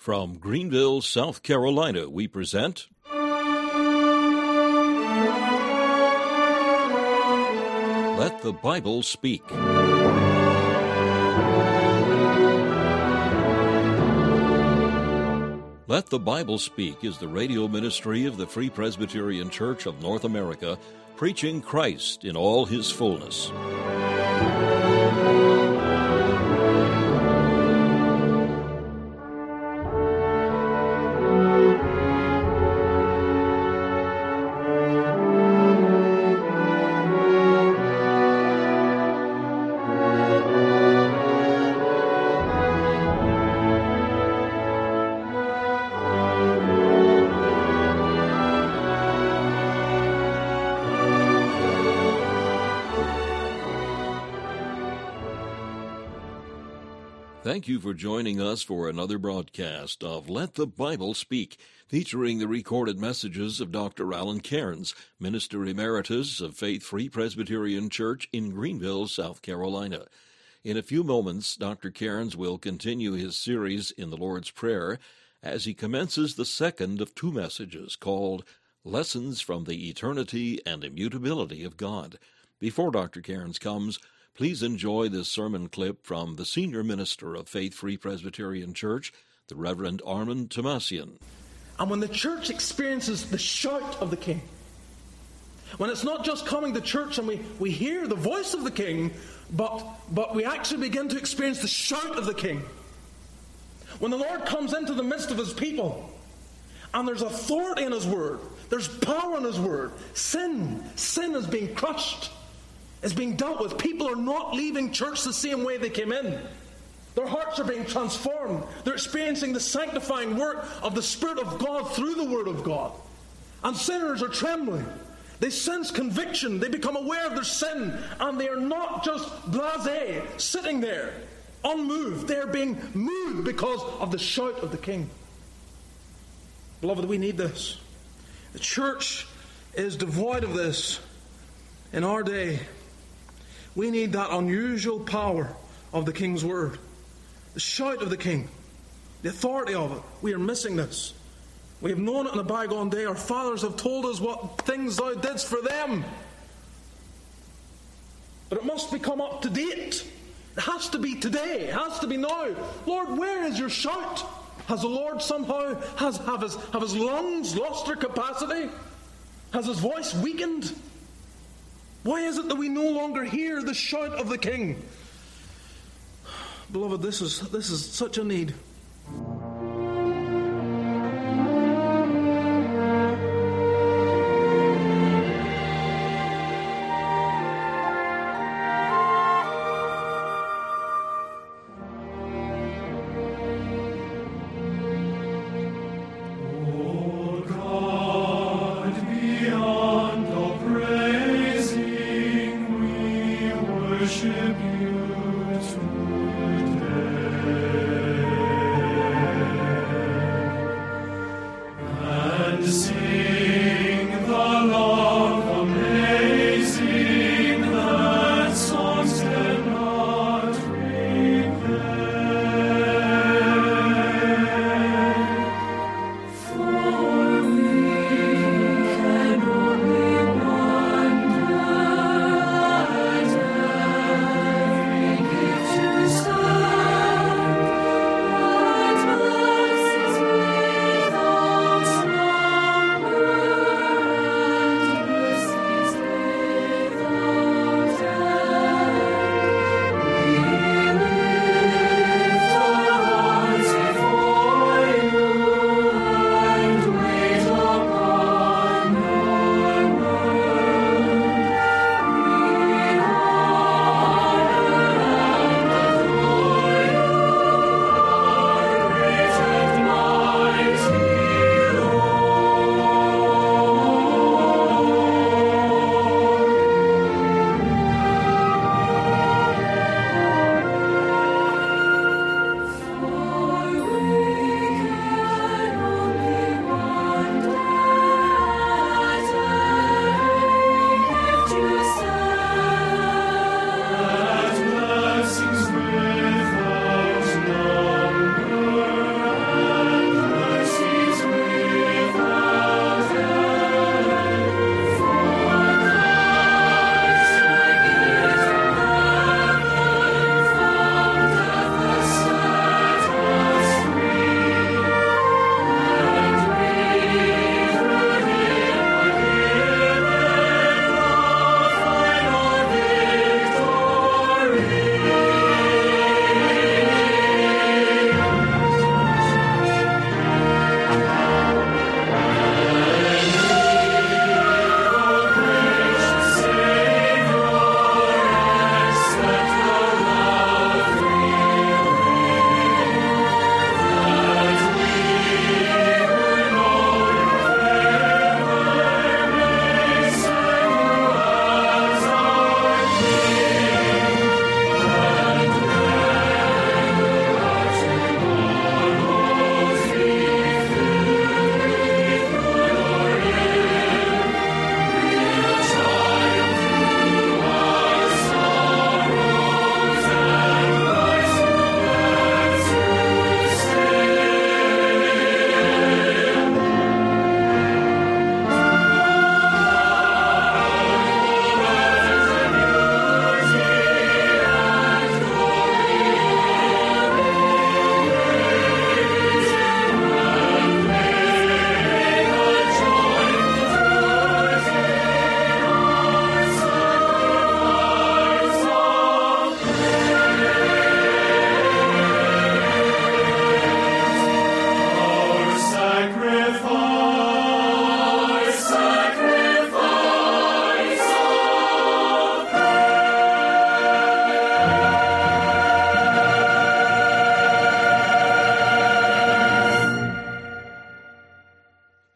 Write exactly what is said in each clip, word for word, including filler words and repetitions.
From Greenville, South Carolina, we present Let the Bible Speak. Let the Bible Speak is the radio ministry of the Free Presbyterian Church of North America, preaching Christ in all his fullness. Thank you for joining us for another broadcast of Let the Bible Speak, featuring the recorded messages of Doctor Alan Cairns, Minister Emeritus of Faith Free Presbyterian Church in Greenville, South Carolina. In a few moments, Doctor Cairns will continue his series in the Lord's Prayer as he commences the second of two messages called Lessons from the Eternity and Immutability of God. Before Doctor Cairns comes, please enjoy this sermon clip from the senior minister of Faith Free Presbyterian Church, the Reverend Armand Tomasian. And when the church experiences the shout of the King, when it's not just coming to church and we, we hear the voice of the King, but, but we actually begin to experience the shout of the King. When the Lord comes into the midst of his people, and there's authority in his word, there's power in his word, sin, sin is being crushed, is being dealt with. People are not leaving church the same way they came in. Their hearts are being transformed. They're experiencing the sanctifying work of the Spirit of God through the Word of God. And sinners are trembling. They sense conviction. They become aware of their sin. And they are not just blasé, sitting there, unmoved. They are being moved because of the shout of the King. Beloved, we need this. The church is devoid of this in our day. We need that unusual power of the King's Word. The shout of the King. The authority of it. We are missing this. We have known it in a bygone day. Our fathers have told us what things thou didst for them. But it must become up to date. It has to be today. It has to be now. Lord, where is your shout? Has the Lord somehow, has, have, his, have his lungs lost their capacity? Has his voice weakened? Why is it that we no longer hear the shout of the King? Beloved, this is this is such a need. Worship you today.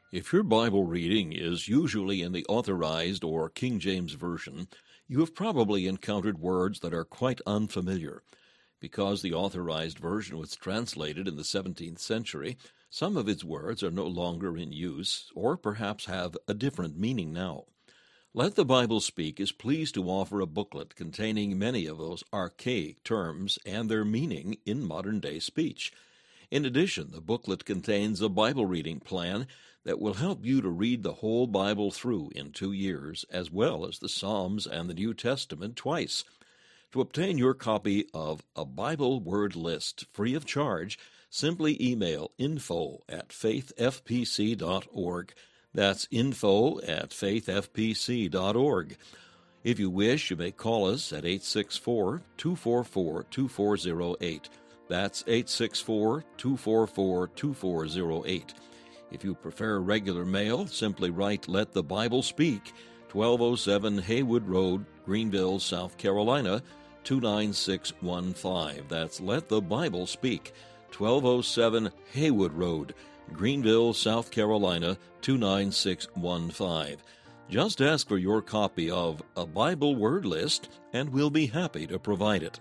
If your Bible reading is usually in the Authorized or King James Version, you have probably encountered words that are quite unfamiliar. Because the Authorized Version was translated in the seventeenth century, some of its words are no longer in use, or perhaps have a different meaning now. Let the Bible Speak is pleased to offer a booklet containing many of those archaic terms and their meaning in modern-day speech. In addition, the booklet contains a Bible reading plan that will help you to read the whole Bible through in two years, as well as the Psalms and the New Testament twice. To obtain your copy of A Bible Word List free of charge, simply email info at faith f p c dot org. That's info at faith f p c dot org. If you wish, you may call us at eight six four, two four four, two four zero eight. That's eight six four, two four four, two four zero eight. If you prefer regular mail, simply write Let the Bible Speak, twelve oh seven Haywood Road, Greenville, South Carolina, two nine six one five. That's Let the Bible Speak, twelve oh seven Haywood Road, Greenville, South Carolina, two nine six one five. Just ask for your copy of A Bible Word List, and we'll be happy to provide it.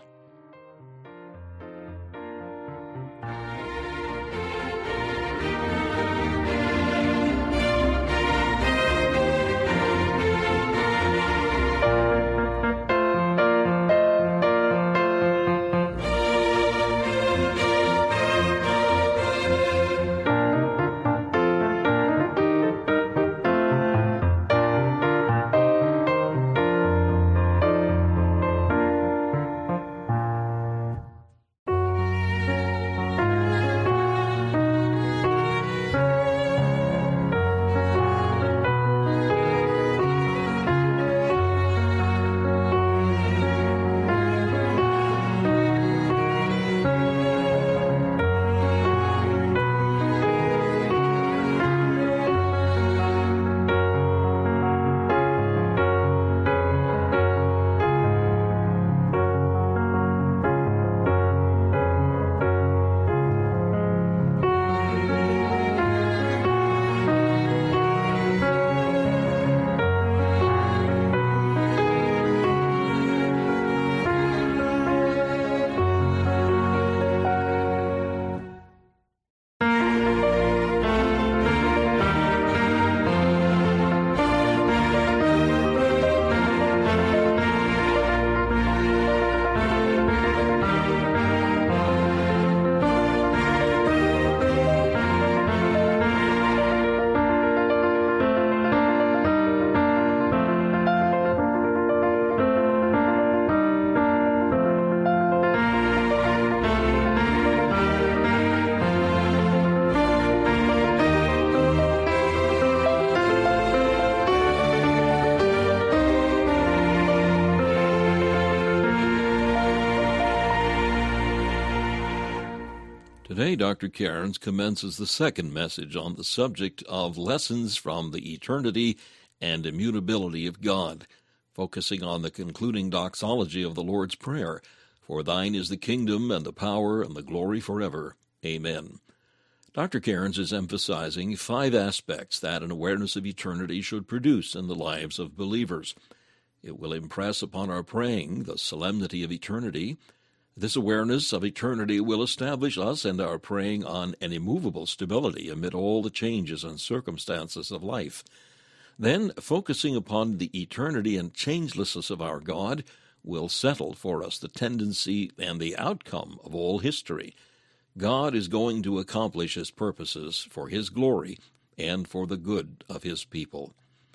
Today, Doctor Cairns commences the second message on the subject of lessons from the eternity and immutability of God, focusing on the concluding doxology of the Lord's Prayer, "For thine is the kingdom and the power and the glory forever. Amen." Doctor Cairns is emphasizing five aspects that an awareness of eternity should produce in the lives of believers. It will impress upon our praying the solemnity of eternity. This awareness of eternity will establish us and our praying on an immovable stability amid all the changes and circumstances of life. Then, focusing upon the eternity and changelessness of our God will settle for us the tendency and the outcome of all history. God is going to accomplish His purposes for His glory and for the good of His people.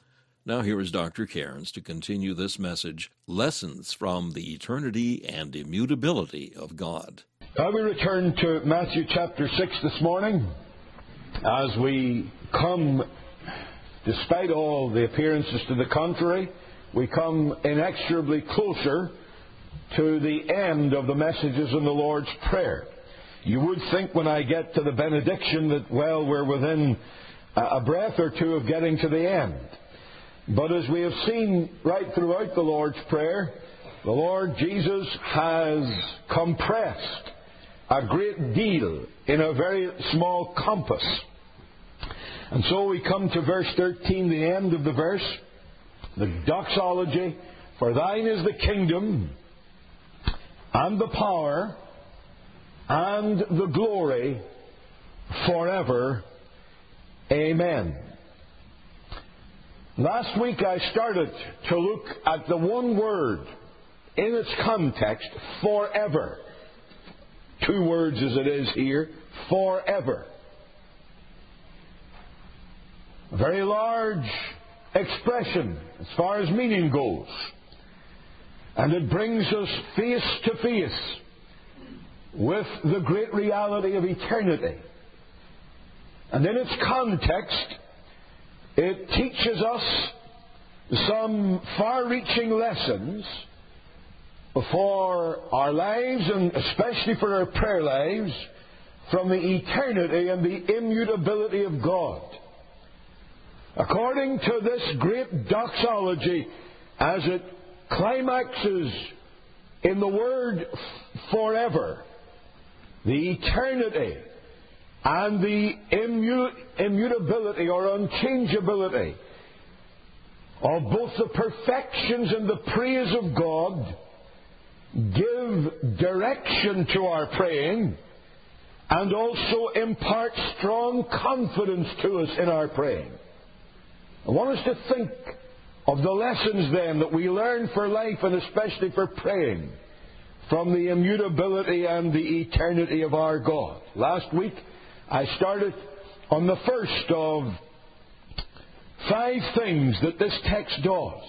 Now here is Doctor Cairns to continue this message, Lessons from the Eternity and Immutability of God. Uh, we return to Matthew chapter six this morning as we come, despite all the appearances to the contrary, we come inexorably closer to the end of the messages in the Lord's Prayer. You would think when I get to the benediction that, well, we're within a breath or two of getting to the end. But as we have seen right throughout the Lord's Prayer, the Lord Jesus has compressed a great deal in a very small compass. And so we come to verse thirteen, the end of the verse, the doxology. For thine is the kingdom, and the power, and the glory, forever. Amen. Last week I started to look at the one word in its context, forever. Two words as it is here, forever. A very large expression as far as meaning goes. And it brings us face to face with the great reality of eternity. And in its context, it teaches us some far-reaching lessons for our lives, and especially for our prayer lives, from the eternity and the immutability of God. According to this great doxology, as it climaxes in the word forever, the eternity and the immu- immutability or unchangeability of both the perfections and the praise of God give direction to our praying and also impart strong confidence to us in our praying. I want us to think of the lessons then that we learn for life and especially for praying from the immutability and the eternity of our God. Last week I started on the first of five things that this text does.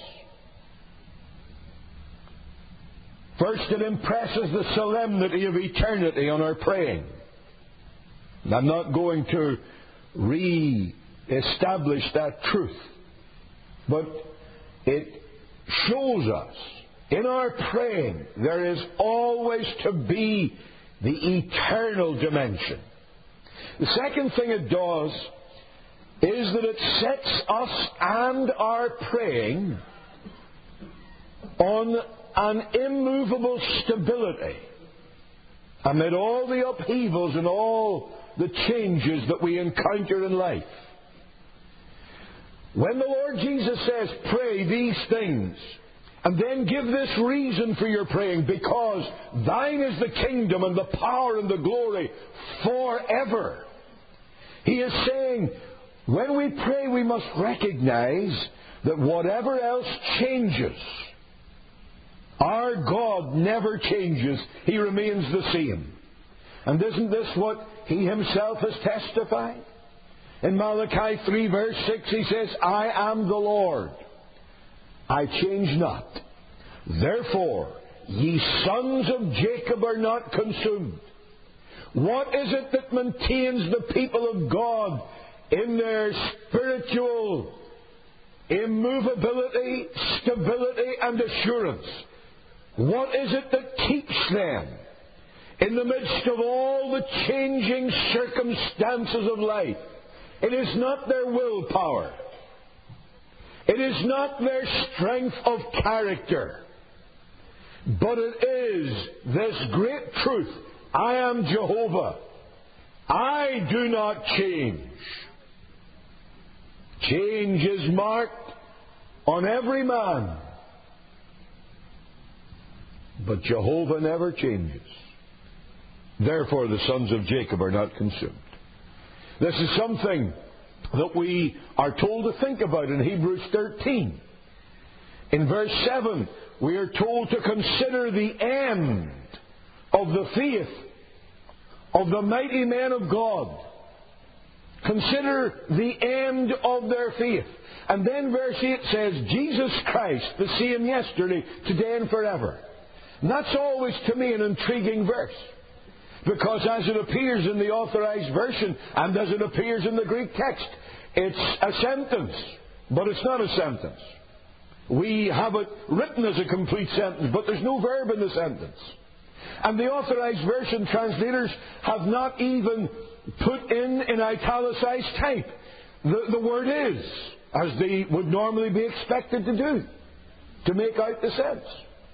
First, it impresses the solemnity of eternity on our praying. And I'm not going to re-establish that truth, but it shows us in our praying there is always to be the eternal dimension. The second thing it does is that it sets us and our praying on an immovable stability amid all the upheavals and all the changes that we encounter in life. When the Lord Jesus says, pray these things, and then give this reason for your praying, because thine is the kingdom and the power and the glory forever. He is saying, when we pray, we must recognize that whatever else changes, our God never changes. He remains the same. And isn't this what He Himself has testified? In Malachi three verse six He says, I am the Lord, I change not. Therefore, ye sons of Jacob are not consumed. What is it that maintains the people of God in their spiritual immovability, stability, and assurance? What is it that keeps them in the midst of all the changing circumstances of life? It is not their willpower. It is not their strength of character. But it is this great truth. I am Jehovah. I do not change. Change is marked on every man. But Jehovah never changes. Therefore the sons of Jacob are not consumed. This is something that we are told to think about in Hebrews thirteen. In verse seven, we are told to consider the end of the faith of the mighty men of God. Consider the end of their faith. And then verse eight says, Jesus Christ, the same yesterday, today, and forever. And that's always, to me, an intriguing verse. Because as it appears in the Authorized Version, and as it appears in the Greek text, it's a sentence, but it's not a sentence. We have it written as a complete sentence, but there's no verb in the sentence. And the Authorized Version translators have not even put in in italicized type the, the word is, as they would normally be expected to do, to make out the sense.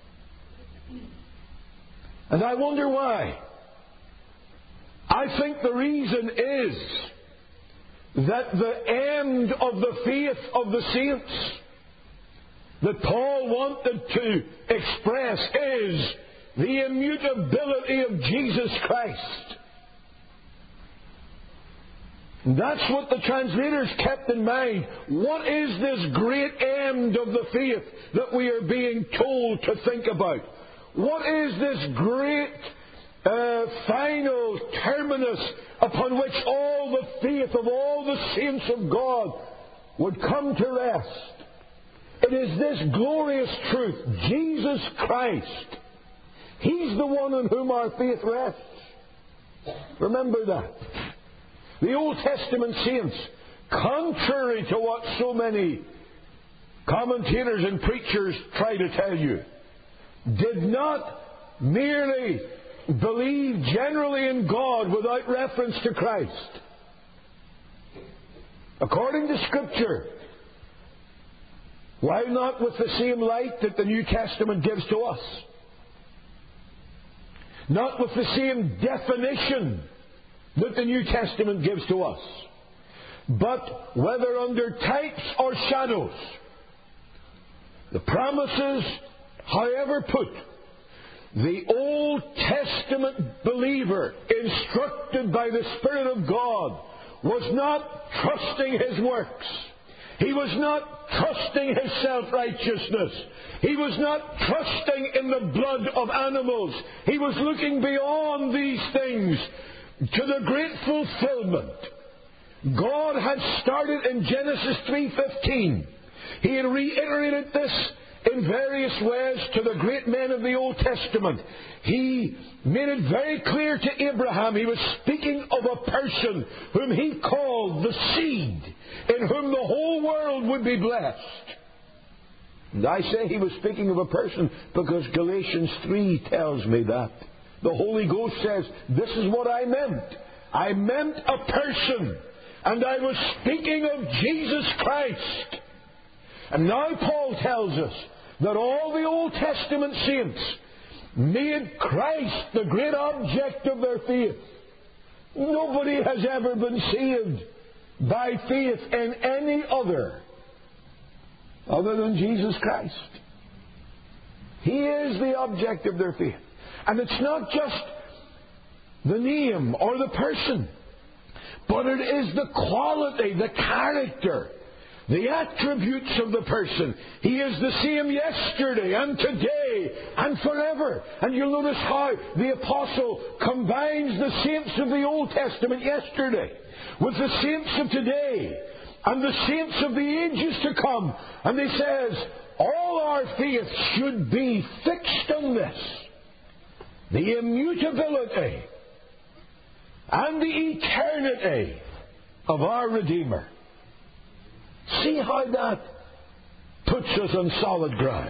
And I wonder why. I think the reason is that the end of the faith of the saints that Paul wanted to express is the immutability of Jesus Christ. That's what the translators kept in mind. What is this great end of the faith that we are being told to think about? What is this great uh, final terminus upon which all the faith of all the saints of God would come to rest? It is this glorious truth, Jesus Christ. He's the one on whom our faith rests. Remember that. The Old Testament saints, contrary to what so many commentators and preachers try to tell you, did not merely believe generally in God without reference to Christ. According to Scripture, why not with the same light that the New Testament gives to us? Not with the same definition that the New Testament gives to us, but whether under types or shadows, the promises, however put, the Old Testament believer, instructed by the Spirit of God, was not trusting his works. He was not trusting his self-righteousness. He was not trusting in the blood of animals. He was looking beyond these things to the great fulfillment. God had started in Genesis three fifteen. He had reiterated this in various ways to the great men of the Old Testament. He made it very clear to Abraham he was speaking of a person whom he called the seed, in whom the whole world would be blessed. And I say he was speaking of a person because Galatians three tells me that. The Holy Ghost says, this is what I meant. I meant a person, and I was speaking of Jesus Christ. And now Paul tells us that all the Old Testament saints made Christ the great object of their faith. Nobody has ever been saved by faith in any other other than Jesus Christ. He is the object of their faith. And it's not just the name or the person, but it is the quality, the character, the attributes of the person. He is the same yesterday and today and forever. And you'll notice how the apostle combines the saints of the Old Testament yesterday with the saints of today and the saints of the ages to come. And he says, all our faith should be fixed on this. The immutability and the eternity of our Redeemer. See how that puts us on solid ground.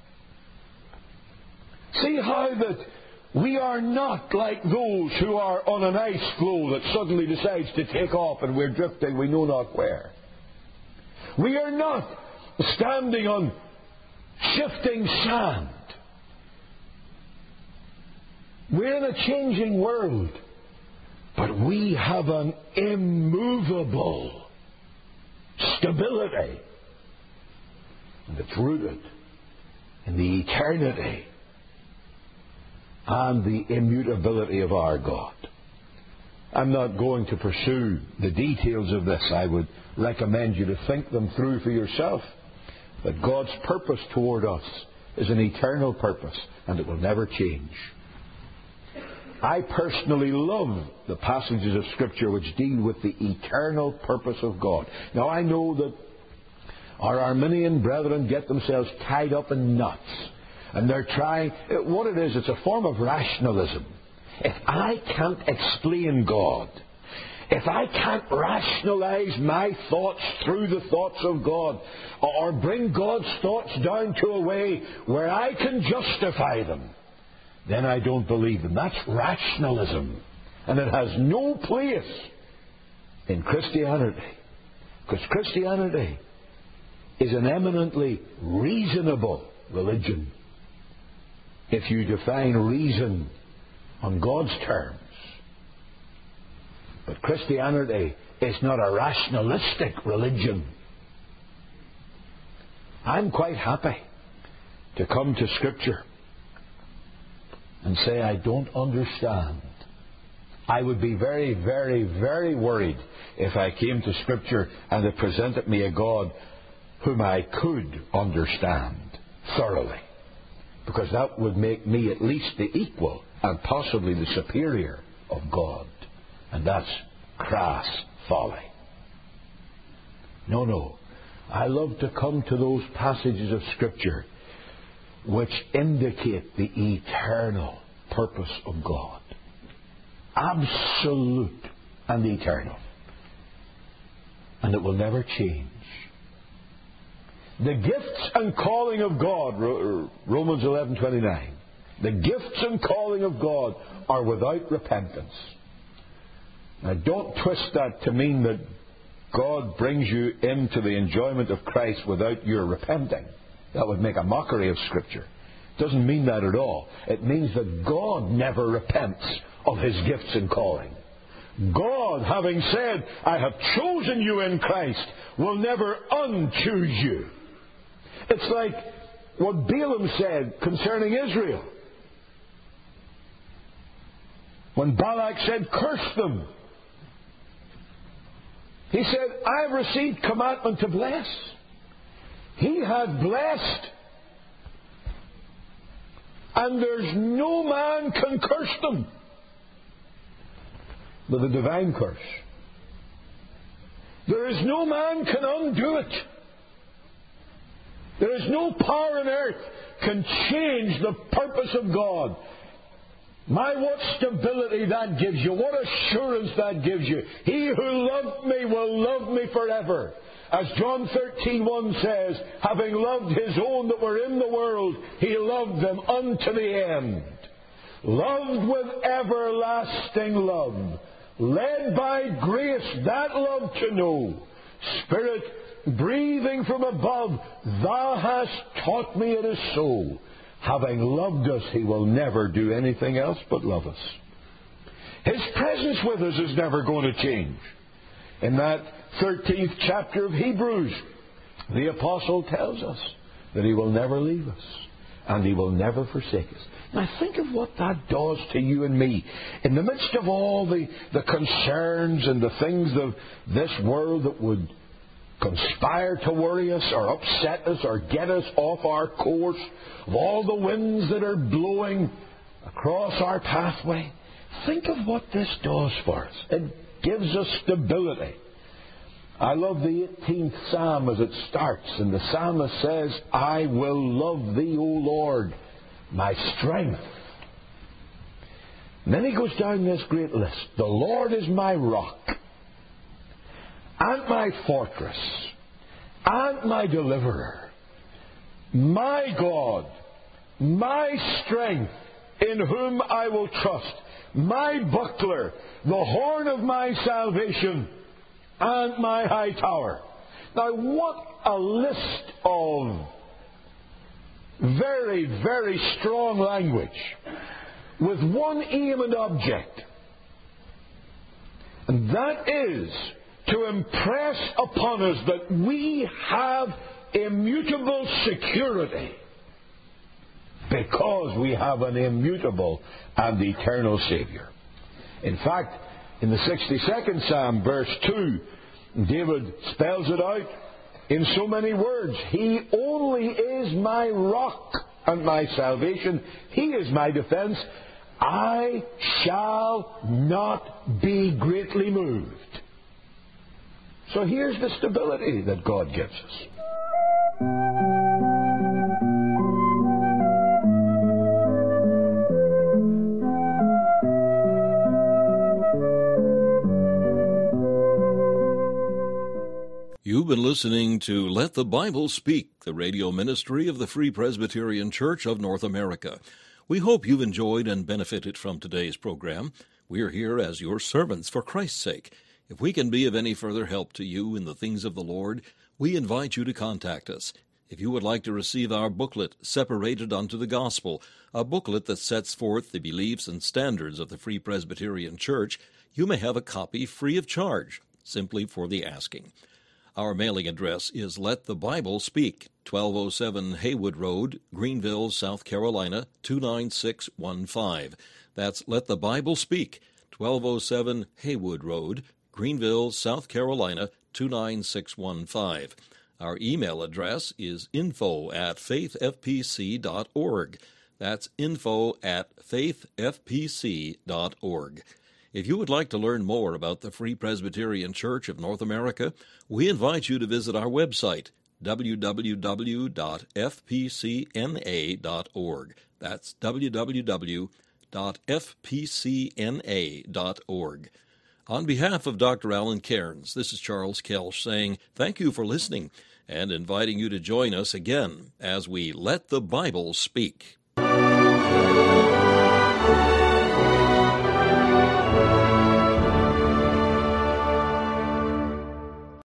See how that we are not like those who are on an ice floe that suddenly decides to take off and we're drifting we know not where. We are not standing on shifting sand. We're in a changing world, but we have an immovable stability, and it's rooted in the eternity and the immutability of our God. I'm not going to pursue the details of this. I would recommend you to think them through for yourself. But God's purpose toward us is an eternal purpose, and it will never change. I personally love the passages of Scripture which deal with the eternal purpose of God. Now, I know that our Arminian brethren get themselves tied up in knots. And they're trying... What it is, it's a form of rationalism. If I can't explain God, if I can't rationalize my thoughts through the thoughts of God, or bring God's thoughts down to a way where I can justify them, then I don't believe them. That's rationalism. And it has no place in Christianity. Because Christianity is an eminently reasonable religion. If you define reason on God's terms. But Christianity is not a rationalistic religion. I'm quite happy to come to Scripture and say I don't understand. I would be very, very, very worried if I came to Scripture and it presented me a God whom I could understand thoroughly. Because that would make me at least the equal and possibly the superior of God. And that's crass folly. No, no. I love to come to those passages of Scripture which indicate the eternal purpose of God. Absolute and eternal. And it will never change. The gifts and calling of God, Romans eleven twenty-nine, the gifts and calling of God are without repentance. Now don't twist that to mean that God brings you into the enjoyment of Christ without your repenting. That would make a mockery of Scripture. It doesn't mean that at all. It means that God never repents of His gifts and calling. God, having said, I have chosen you in Christ, will never unchoose you. It's like what Balaam said concerning Israel. When Balak said, curse them. He said, I have received commandment to bless. He had blessed. And there's no man can curse them with a divine curse. There is no man can undo it. There is no power on earth can change the purpose of God. My, what stability that gives you. What assurance that gives you. He who loved me will love me forever. As John thirteen one says, having loved His own that were in the world, He loved them unto the end. Loved with everlasting love. Led by grace that love to know. Spirit breathing from above, Thou hast taught me it is so. Having loved us, He will never do anything else but love us. His presence with us is never going to change. In that thirteenth chapter of Hebrews, the Apostle tells us that He will never leave us and He will never forsake us. Now think of what that does to you and me. In the midst of all the, the concerns and the things of this world that would conspire to worry us or upset us or get us off our course, of all the winds that are blowing across our pathway, think of what this does for us. It gives us stability. I love the eighteenth Psalm as it starts, and the psalmist says, I will love Thee, O Lord, my strength. And then he goes down this great list. The Lord is my rock, and my fortress, and my deliverer, my God, my strength, in whom I will trust, my buckler, the horn of my salvation, and my high tower. Now, what a list of very, very strong language with one aim and object. And that is to impress upon us that we have immutable security because we have an immutable and eternal Savior. In fact, in the sixty-second Psalm, verse two, David spells it out in so many words. He only is my rock and my salvation. He is my defense. I shall not be greatly moved. So here's the stability that God gives us. You've been listening to Let the Bible Speak, the radio ministry of the Free Presbyterian Church of North America. We hope you've enjoyed and benefited from today's program. We're here as your servants for Christ's sake. If we can be of any further help to you in the things of the Lord, we invite you to contact us. If you would like to receive our booklet, Separated Unto the Gospel, a booklet that sets forth the beliefs and standards of the Free Presbyterian Church, you may have a copy free of charge, simply for the asking. Our mailing address is Let the Bible Speak, twelve oh seven Haywood Road, Greenville, South Carolina, two nine six one five. That's Let the Bible Speak, twelve oh seven Haywood Road, Greenville, South Carolina, two nine six one five. Our email address is info at faith f p c dot org. That's info at faith f p c dot org. If you would like to learn more about the Free Presbyterian Church of North America, we invite you to visit our website, w w w dot f p c n a dot org. That's w w w dot f p c n a dot org. On behalf of Doctor Alan Cairns, this is Charles Kelsch saying thank you for listening and inviting you to join us again as we Let the Bible Speak.